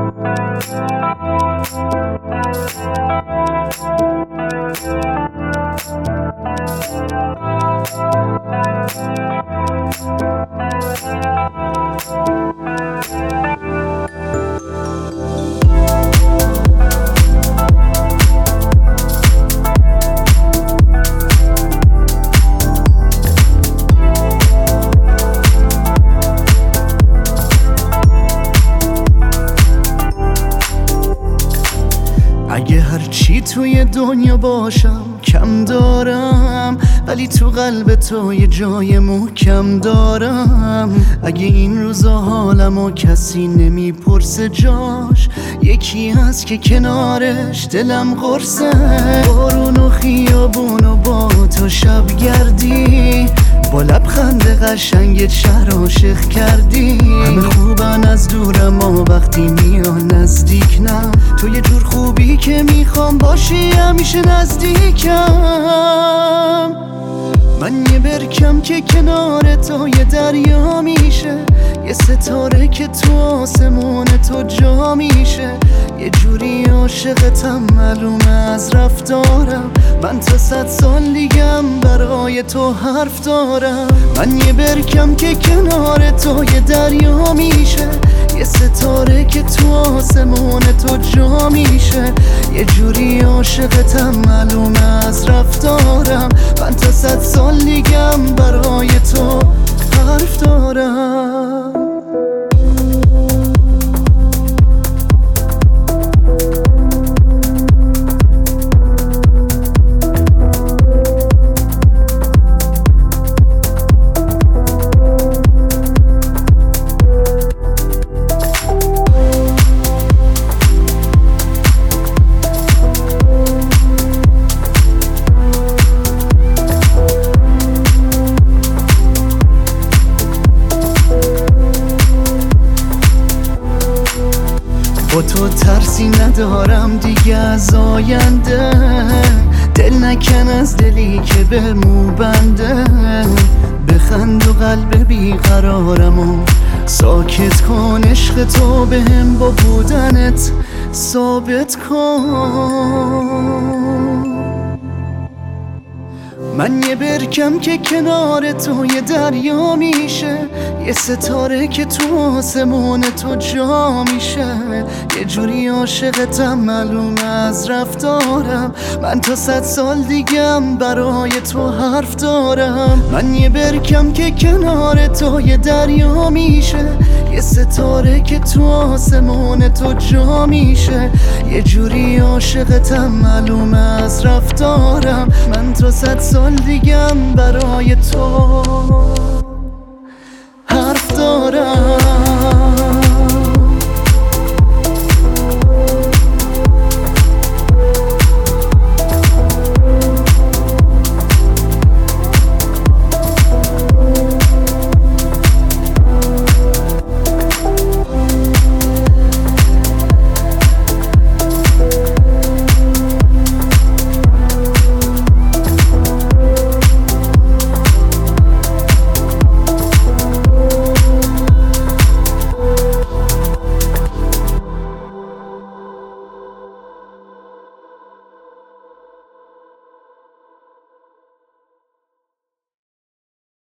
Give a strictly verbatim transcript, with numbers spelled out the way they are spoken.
اگه هرچی توی دنیا باشم کم دارم، ولی تو قلب تو یه جای محکم دارم. اگه این روزا حالمو کسی نمیپرسه جاش، یکی هست که کنارش دلم قرصه. بارون و خیابون و با تو شب گردی، با لبخند قشنگت شهر عاشق کردی. همه خوبن از دور اما وقتی میان نزدیک نه، تو یه جور خوبی که میخوام باشی همیشه نزدیکم. من یه برکم که کنار تو یه دریا میشه، یه ستاره که تو آسمون تو جا میشه. یه جوری عاشقتم معلومه از رفتارم، من تا صد سال دیگم برای تو حرف دارم. من یه برکم که کنار تو یه دریا میشه، یه ستاره که تو آسمون تو جا میشه. یه جوری عاشقتم معلومه از رفتارم، من تا صد سال دیگم برای تو حرف دارم. با تو ترسی ندارم دیگه از آینده، دل نکن از دلی که به مو بنده. بخند و قلب بیقرارم و ساکت کن، عشق تو بهم با بودنت ثابت کن. من یه برکم که کنار تو یه دریا میشه، یه ستاره که تو آسمون تو جا میشه. یه جوری عاشقتم معلومه از رفتارم، من تا صد سال دیگم برای تو حرف دارم. من یه برکم که کنار تو یه دریا میشه، یه ستاره که تو آسمون تو جا میشه. یه جوری عاشقتم معلومه از رفتارم، من تا صد سال دیگم برای تو